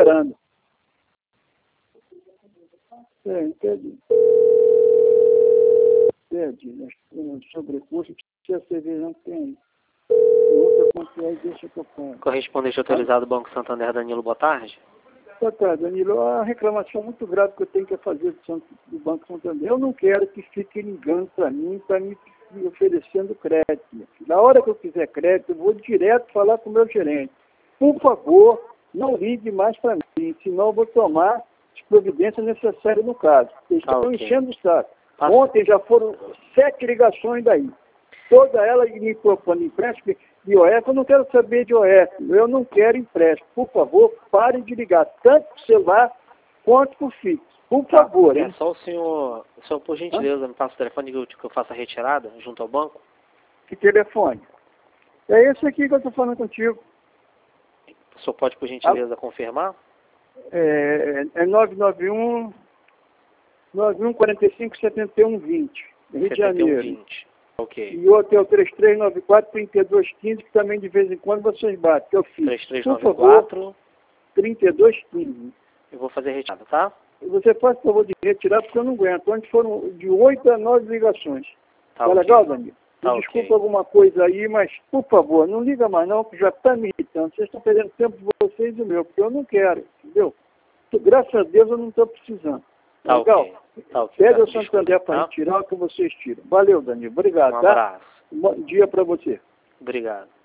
esperando. Entendi. Sobrecurso, se a cerveja não tem. Outra quanto é, deixa que eu pago. Correspondente autorizado do Banco Santander, Danilo, boa tarde. Boa tarde, Danilo. A reclamação muito grave que eu tenho que fazer do Banco Santander. Eu não quero que fique ligando para mim, me oferecendo crédito. Na hora que eu quiser crédito, eu vou direto falar com o meu gerente. Por favor, não ligue mais para mim, senão eu vou tomar as providências necessárias no caso. Eles estão enchendo o saco. Ontem já foram 7 ligações daí. Toda ela me propondo empréstimo de OF. Eu não quero saber de OF. Eu não quero empréstimo. Por favor, parem de ligar, tanto por celular quanto por fixo. Por favor, hein? É só o senhor, por gentileza, me passa o telefone que eu faça a retirada junto ao banco? Que telefone? É esse aqui que eu estou falando contigo. O senhor pode, por gentileza, confirmar? É 991 45 71 20, Rio de Janeiro. 20. Ok. E outro é o 3394 3215, que também de vez em quando vocês batem, que eu fiz. 3394 3215. Eu vou fazer a retirada, tá? Você faz por favor de retirar, porque eu não aguento. Ontem foram de 8 a 9 ligações. Tá okay. Legal, Danilo? Tá Desculpa alguma coisa aí, mas, por favor, não liga mais não, que já está me irritando. Vocês estão perdendo tempo de vocês e o meu, porque eu não quero, entendeu? Graças a Deus eu não estou precisando. Tá legal? Ok. Tá okay. Pede ao Santander para retirar o que vocês tiram. Valeu, Danilo. Obrigado, um abraço. Bom dia para você. Obrigado.